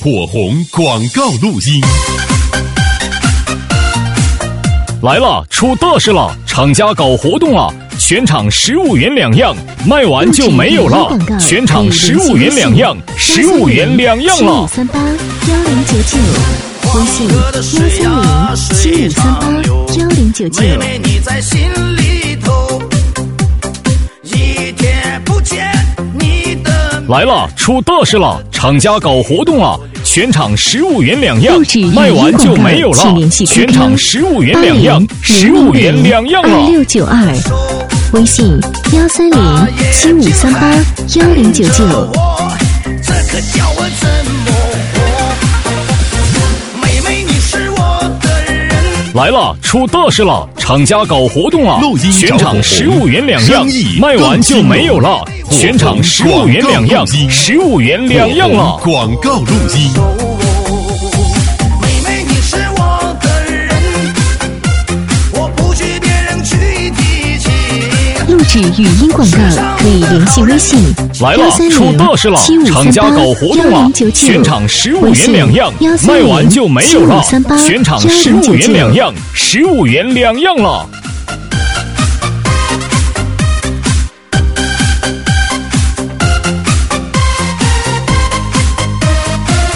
火红广告录音。 来了，出大事了！厂家搞活动了，全场15元2样，卖完就没有了。全场15元2样，15元2样了。 75381099，微信13075381099。 妹妹你在心里头，一天不见你的。 来了，出大事了！厂家搞活动了，全场15元2样，卖完就没有了。全场15元2样，15元2样了。 2692，微信13075381099。 这可叫我怎么活？妹妹你是我的人。 来了，出大事了！厂家搞活动了，全场15元2样，卖完就没有了。全场15元2样，15元2样了。 广告录音。 妹妹你是我的人，我不许别人去提起。 录制语音广告可以联系微信来了，出大事了！厂家搞活动了，全场15元2样，卖完就没有了。全场15元2样，15元2样了。